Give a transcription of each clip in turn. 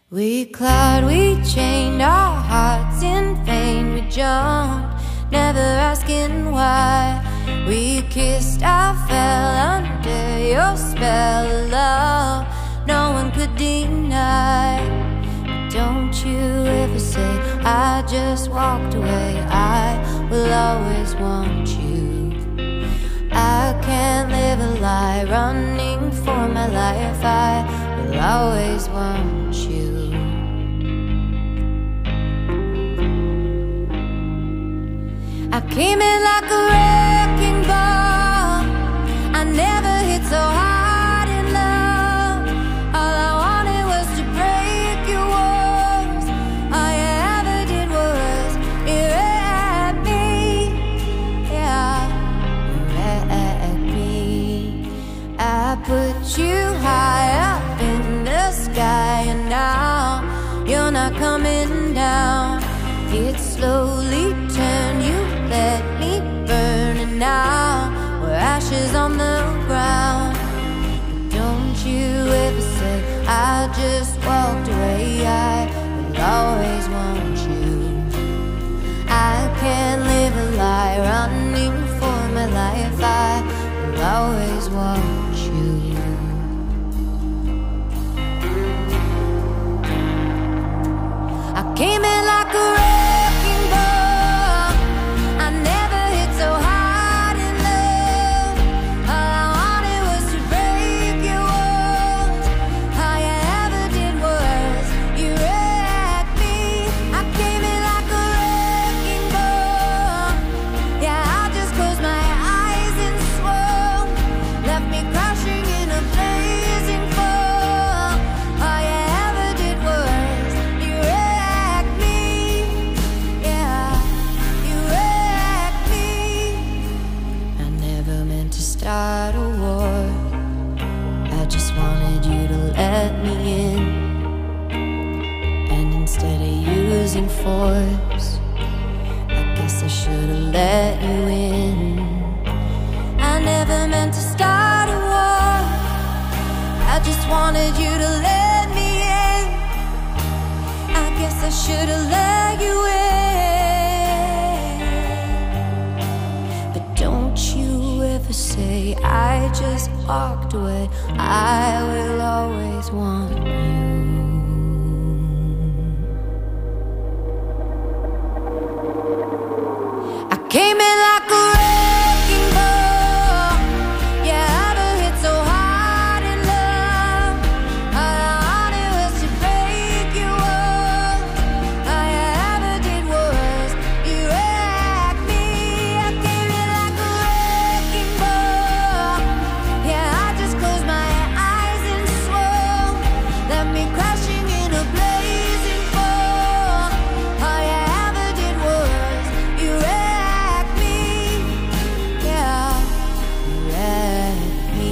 We clawed, we chained our hearts in vain. We jumped, never asking why. We kissed, I fell under your spell of love no one could deny. Don't you ever say I just walked away. I will always want you. I can't live a lie, running for my life. I will always want you. I came in like a wrecking ball. I never hit so hard in love. All I wanted was to break your walls. All you ever did was wreck me. Yeah, wreck me. I put you high up in the sky, and now you're not coming down. It slowly turned, you let me burn, and now we're ashes on the ground. But don't you ever say I just walked away. I will always want you. I can't live a lie, running for my life. I will always want you. I came in like a wrecking ball. I never hit so hard in love. All I wanted was to break your walls. All you ever did was you wrecked me. I came in like a wrecking ball. Yeah, I just closed my eyes and swore. Left me crashing in a blazing fall. All you ever did was you wrecked me. Yeah, you wrecked me. I never meant to start a war. I just wanted you to let me in. And instead of using force, I guess I should've let you in. I never meant to start a war. I just wanted you to let me in. I guess I should've let you in. But don't you ever say I just walked away. I will always want you. I came in like a wrecking ball. Yeah, I never hit so hard in love. All I wanted was to break your walls. All you ever did was you wrecked me. I came in like a wrecking ball. Yeah, I just closed my eyes and swore. Left me crashing in a blazing fall. All you ever did was you wrecked me. Yeah, you wrecked me.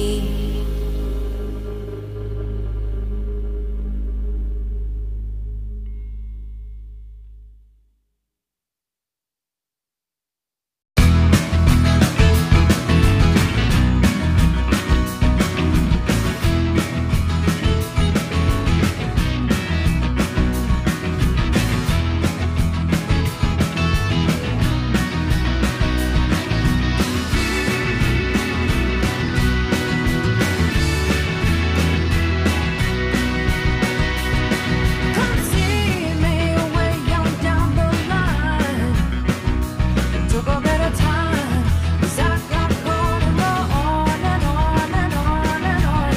Come see me way down the line. Took a bit of time, 'cause I got going on and on and on and on.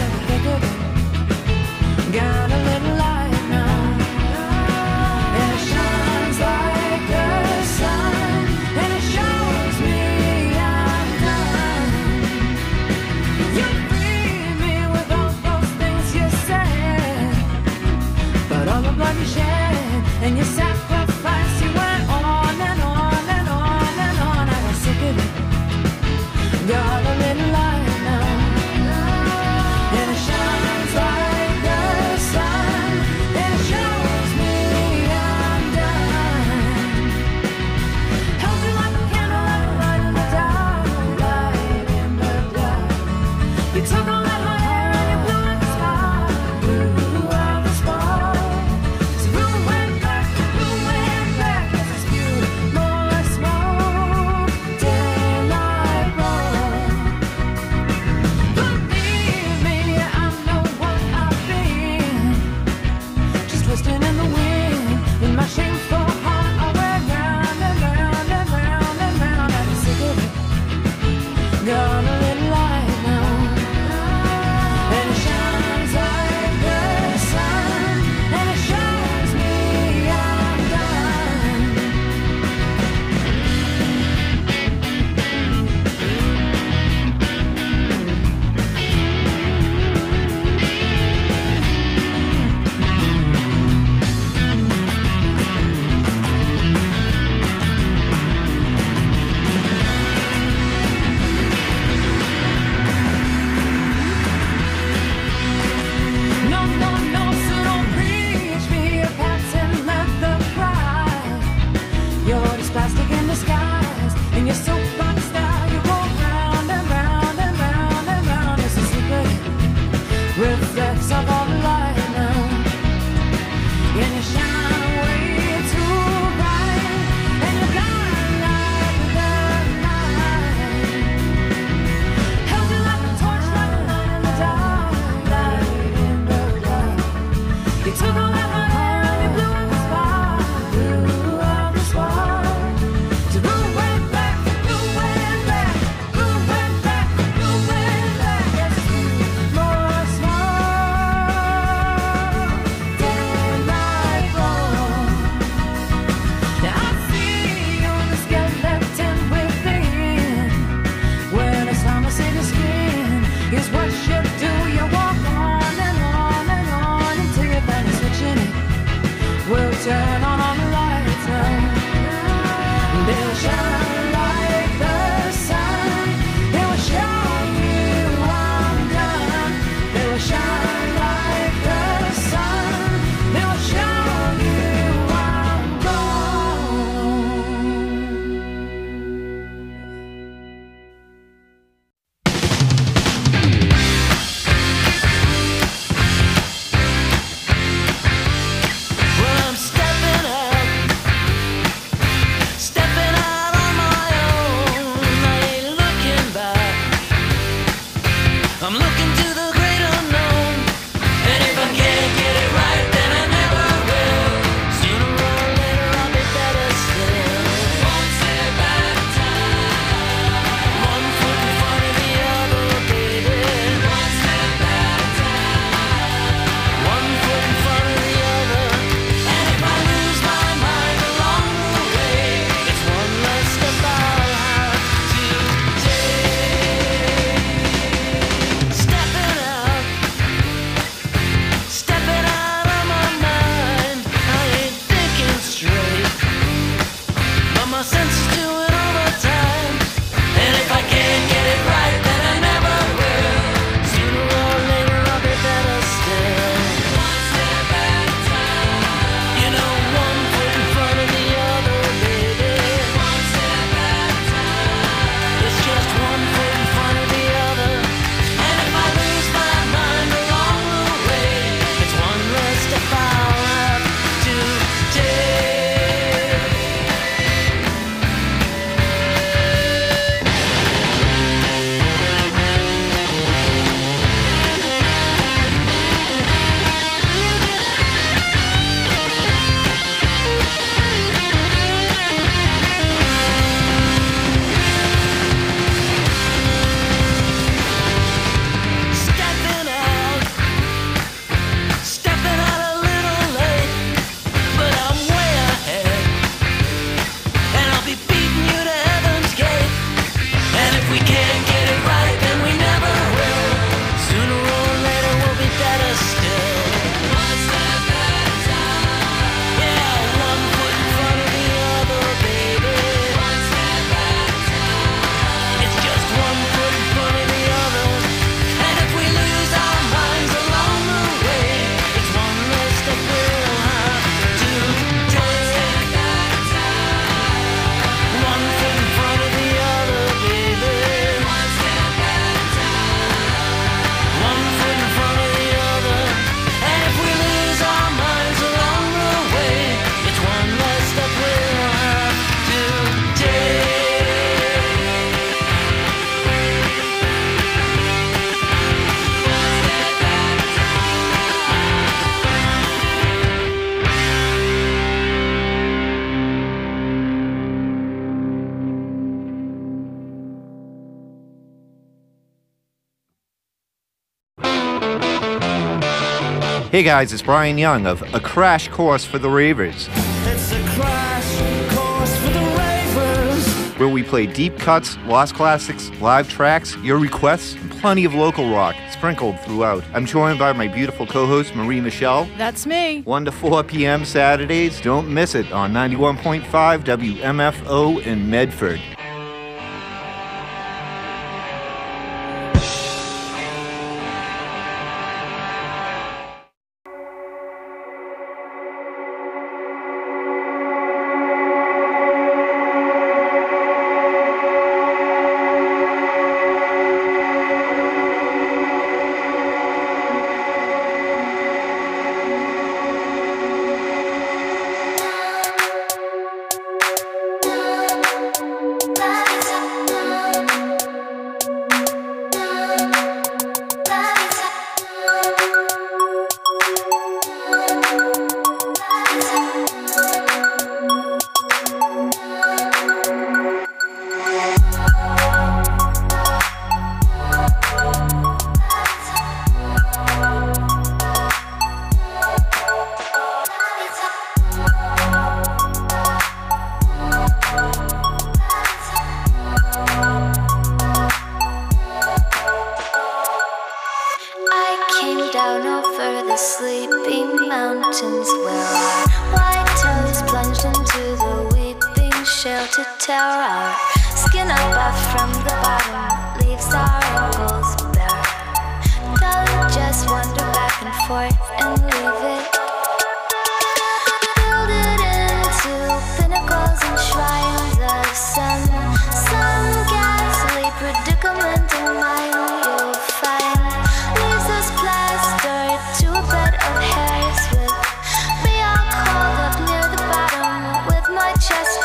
Got a little light now. It shines like the sun, and it shows me I'm done. You freed me with all those things you said, but all the blood you shed and your sacrifice, you went on and on and on and on. I got sick of it. Got a little light now, and it shines like the sun, and it shows me I'm done. Held you like a candle, like a light in the dark, light in the dark. You took all that my hair and you blew like a spark, blew out the spark. Hey guys, it's Brian Young of A Crash Course for the Ravers. It's a crash course for the Ravers, where we play deep cuts, lost classics, live tracks, your requests, and plenty of local rock sprinkled throughout. I'm joined by my beautiful co-host, Marie Michelle. That's me. 1 to 4 p.m. Saturdays. Don't miss it on 91.5 WMFO in Medford.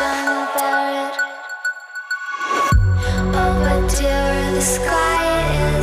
The sky is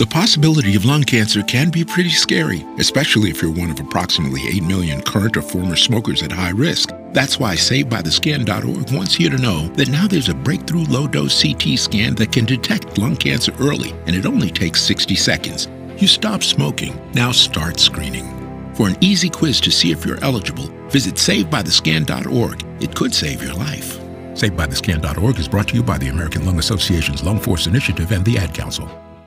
The possibility of lung cancer can be pretty scary, especially if you're one of approximately 8 million current or former smokers at high risk. That's why SaveByTheScan.org wants you to know that now there's a breakthrough low-dose CT scan that can detect lung cancer early, and it only takes 60 seconds. You stop smoking, now start screening. For an easy quiz to see if you're eligible, visit SaveByTheScan.org. It could save your life. SaveByTheScan.org is brought to you by the American Lung Association's Lung Force Initiative and the Ad Council.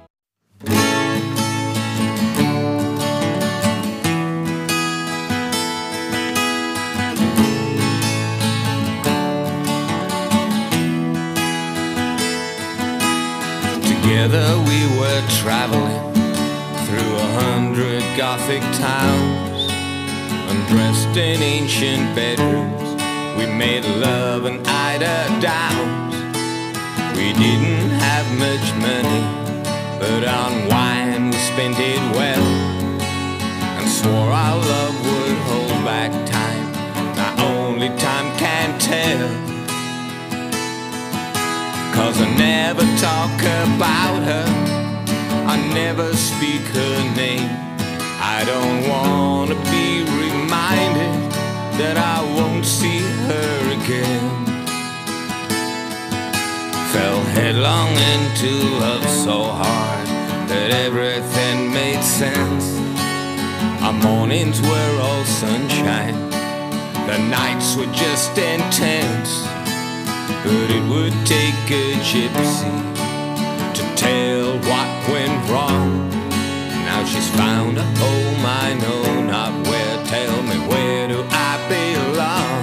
Together we were traveling through 100 Gothic towns, undressed in ancient bedrooms. We made love and eider downs. We didn't have much money, but on wine we spent it well, and swore our love would hold back time. Now only time can tell, 'cause I never talk about her, I never speak her name. I don't wanna be reminded that I won't see her again. Fell headlong into love so hard that everything made sense. Our mornings were all sunshine, the nights were just intense. But it would take a gypsy to tell what went wrong. Now she's found a home I know not where. Tell me, where do I belong?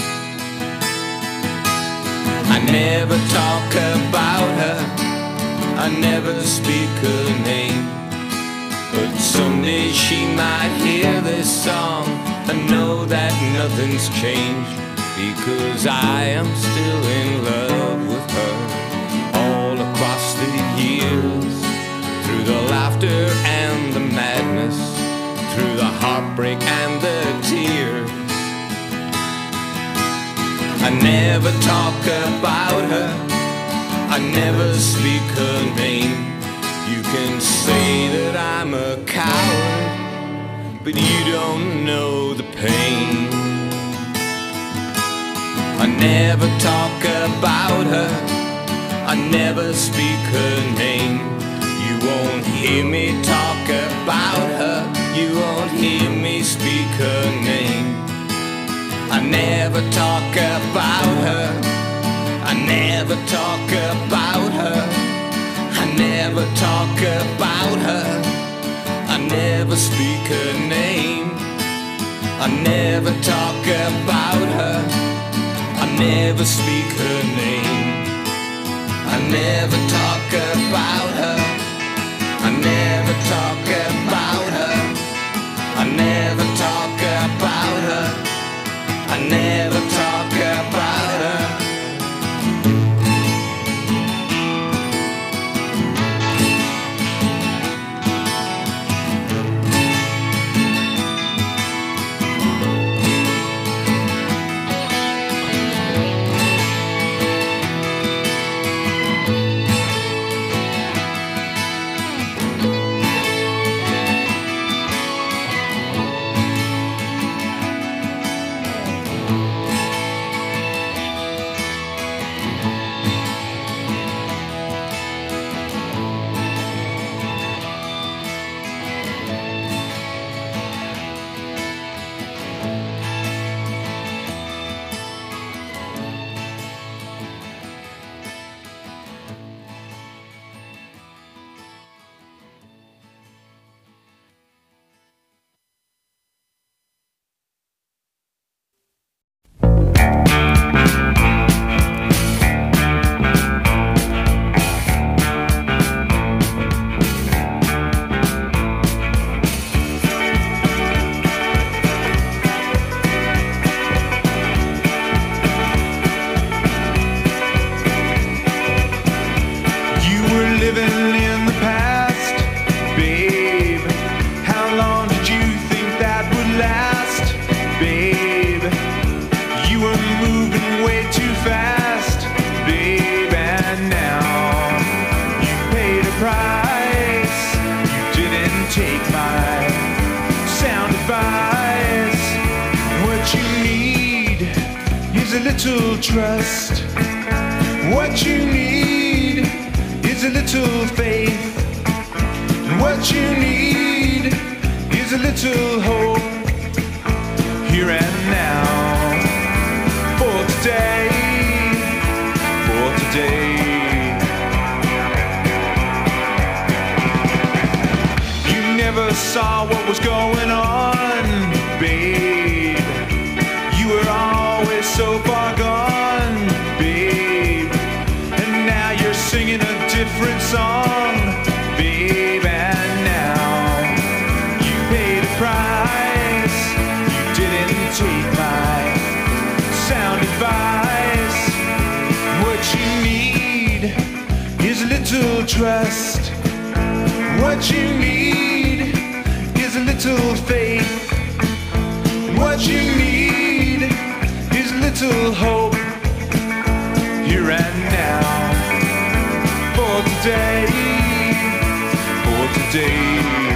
I never talk about her, I never speak her name, but someday she might hear this song and know that nothing's changed, because I am still in love with her. All across the years, through the laughter and the madness, through the heartbreak and the tears, I never talk about her, I never speak her name. You can say that I'm a coward, but you don't know the pain. I never talk about her, I never speak her name. You won't hear me talk about her, you won't hear me speak her name. I never talk about her, I never talk about her, I never talk about her, I never speak her name. I never talk about her, I never speak her name. I never talk about her, I never talk about her, I never talk about her, I never talk about her. little trust. What you need is a little faith. And what you need is a little hope. Here and now, for today, for today. You never saw what was going on, babe. You were always so far gone, babe. And now you're singing a different song, babe. And now you paid a price. You didn't take my sound advice. What you need is a little trust. What you need is a little faith. What you need is a little hope. Here and now, for today, for today.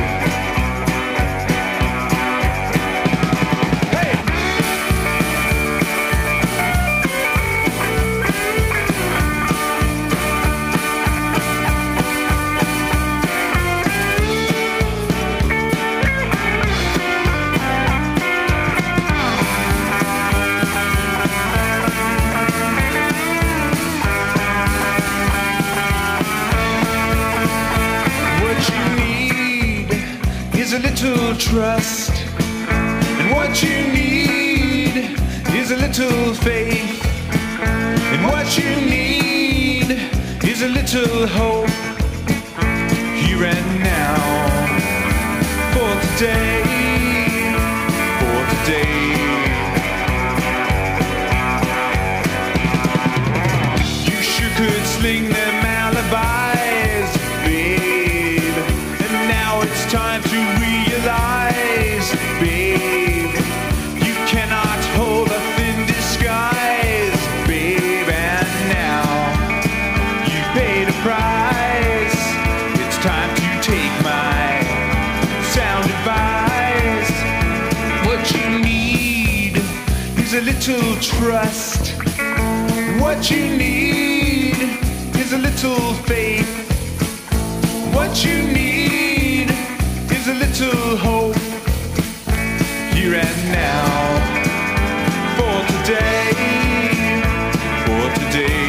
A little trust, and what you need is a little faith, and what you need is a little hope. Here and now, for today, for today. You sure could sling them alibis, babe, and now it's time to realize, babe, you cannot hold a thin disguise, babe. And now you paid a price. It's time to take my sound advice. What you need is a little trust. What you need is a little faith. What you need is a little hope. Here and now, for today, for today.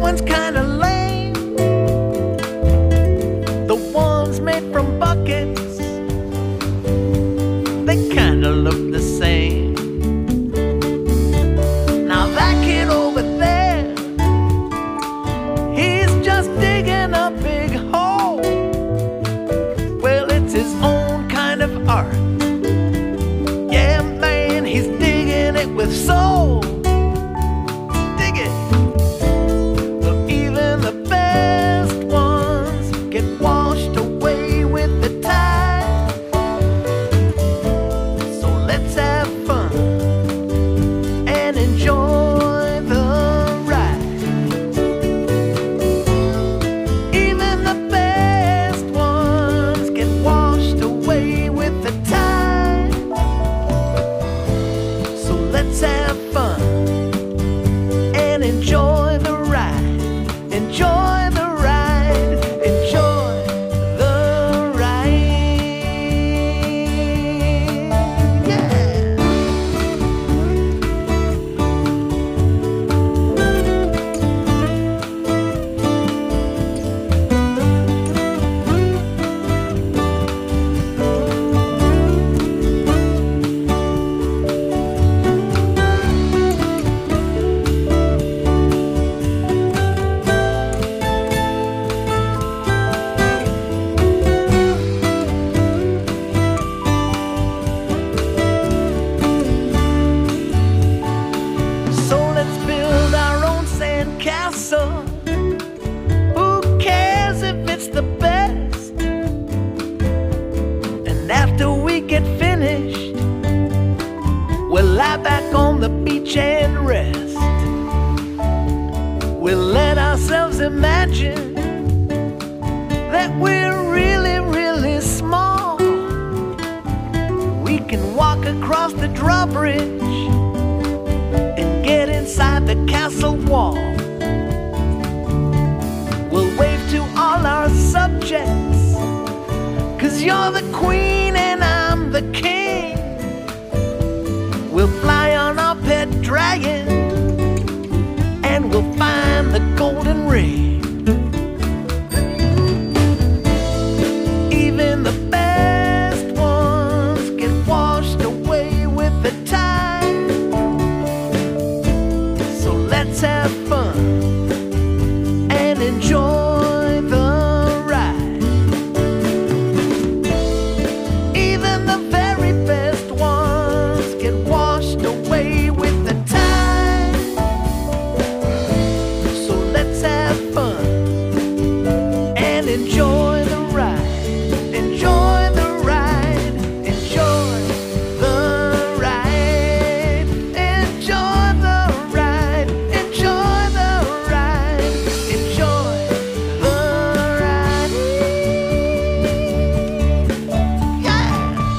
one's kinda lame. The ones made from buckets, they kinda look the same. Now that kid over there, he's just digging a big hole. Well, it's his own kind of art. Yeah, man, he's digging it with soul. Dig it. Well, even the best ones get washed away with the tide. So let's have fun and enjoy the ride. Even the best ones get washed away with the tide. So let's have fun and enjoy the ride. Enjoy the ride. Enjoy the ride. Yeah. So let's build our own sandcastle. Who cares if it's the best? And after we get finished, we'll lie back on the beach and rest. We'll let ourselves imagine that we're really, really small. We can walk across the drawbridge and get inside the castle wall. We'll wave to all our subjects, 'cause you're the queen and I'm the king. We'll fly on our pet dragon and we'll find the golden ring. Even the best ones get washed away with the tide. So let's have fun and enjoy the ride. Even the very best ones get washed away with the tide. So let's have fun and enjoy the ride. Enjoy the ride. Enjoy the ride. Enjoy the ride. Enjoy the ride. Enjoy the ride. Yeah.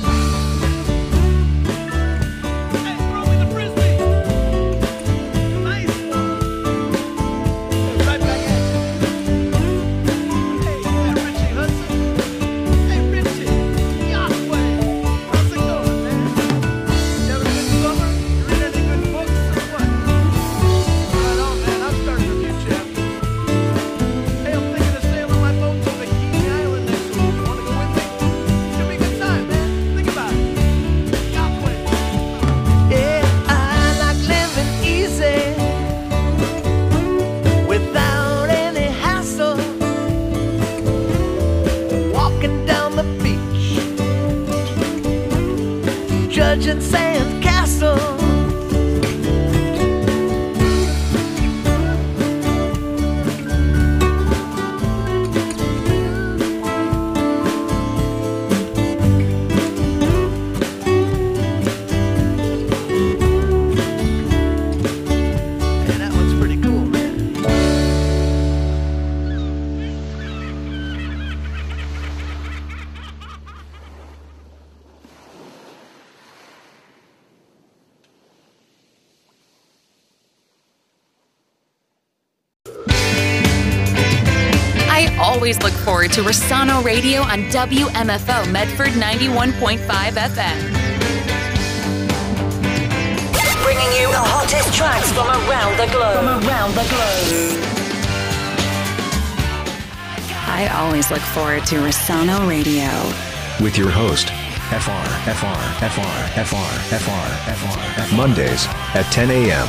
Hey, throw me the frisbee. Nice one. Right back at you. Hey, yeah, Richie Hudson. Hey, Richie. Yahweh. How's it going, man? You having a good summer? You read any good books or what? Right on, man. I'm starting a new chapter. Hey, I'm thinking of sailing my boat to Bikini Island next week. You wanna go with me? Should be a good time, man. Think about it. Yahweh. Yeah, I like living easy without any hassle. Walking down the beach, judging sand castles. Yeah, that one's pretty cool, man. I always look forward to Rossano Radio on WMFO Medford 91.5 FM. Bringing you the hottest tracks from around the globe. I always look forward to Rossano Radio. With your host, Mondays at 10 a.m.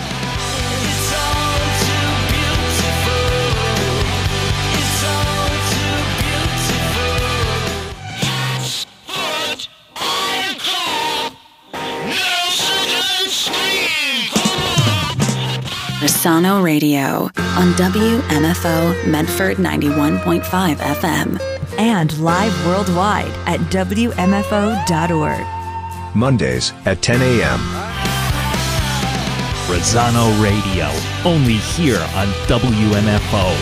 Rossano Radio on WMFO Medford 91.5 FM. And live worldwide at WMFO.org. Mondays at 10 a.m. Rossano Radio, only here on WMFO.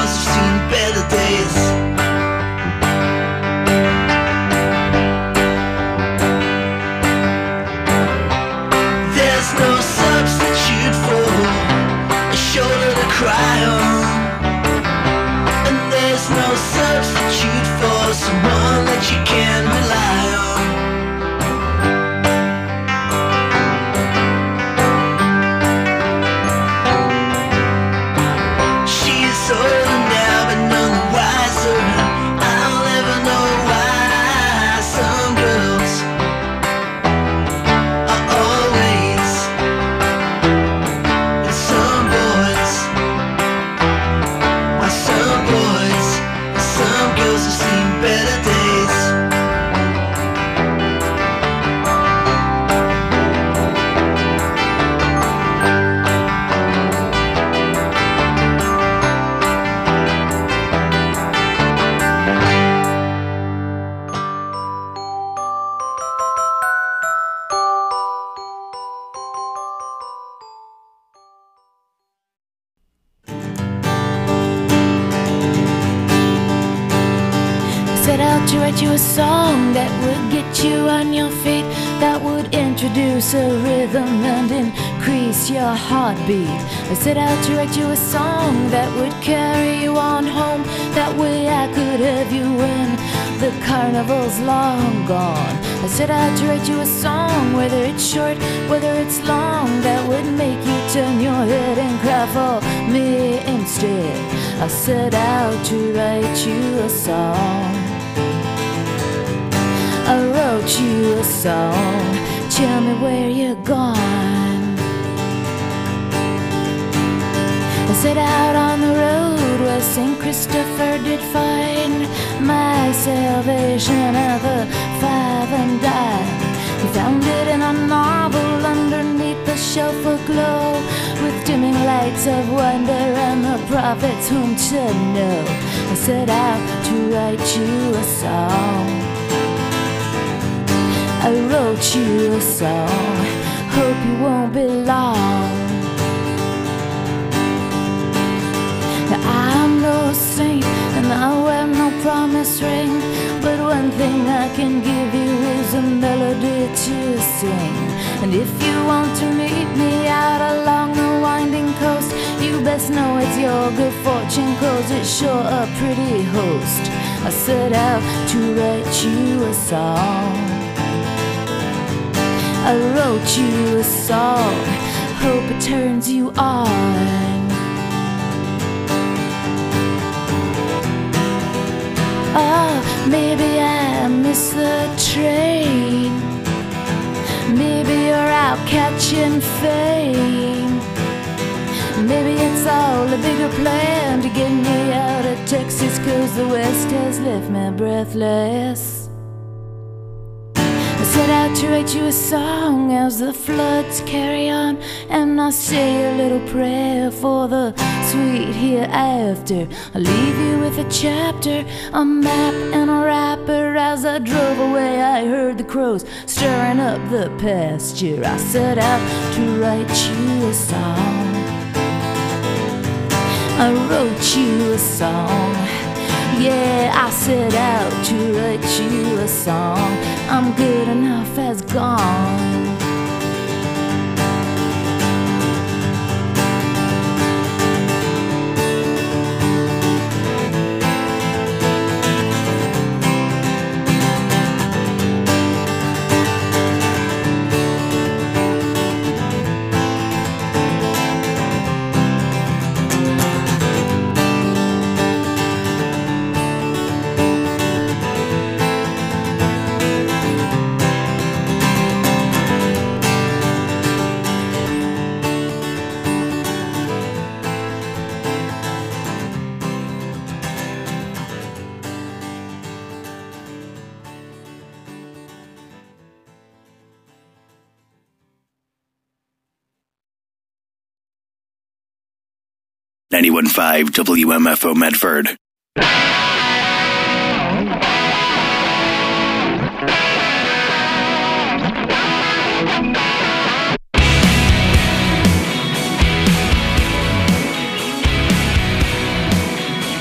'cause I've seen better days. There's no substitute for a shoulder to cry on, and there's no substitute for someone that you can rely on. She's older now, but none the wiser. I'll never know why some girls are always with some boys, while some boys and some girls have seen better days. Set out to write you a song that would get you on your feet, that would introduce a rhythm and increase your heartbeat. I set out to write you a song that would carry you on home. That way I could have you when the carnival's long gone. I set out to write you a song, whether it's short, whether it's long, that would make you turn your head and cry for me instead. I set out to write you a song. I wrote you a song, tell me where you're gone. I set out on the road where St. Christopher did find my salvation at the 5 and dime. He found it in a novel underneath the shelf aglow, with dimming lights of wonder and the prophets whom to know. I set out to write you a song. I wrote you a song, hope you won't be long. Now I'm no saint and I wear no promise ring, but one thing I can give you is a melody to sing. And if you want to meet me out along the winding coast, you best know it's your good fortune, 'cause it's sure a pretty host. I set out to write you a song. I wrote you a song, hope it turns you on. Oh, maybe I missed the train, maybe you're out catching fame, maybe it's all a bigger plan to get me out of Texas, 'cause the West has left me breathless. I set out to write you a song as the floods carry on, and I say a little prayer for the sweet hereafter. I leave you with a chapter, a map and a wrapper. As I drove away I heard the crows stirring up the pasture. I set out to write you a song. I wrote you a song. Yeah, I set out to write you a song. I'm good enough as gone. .91.5 WMFO Medford.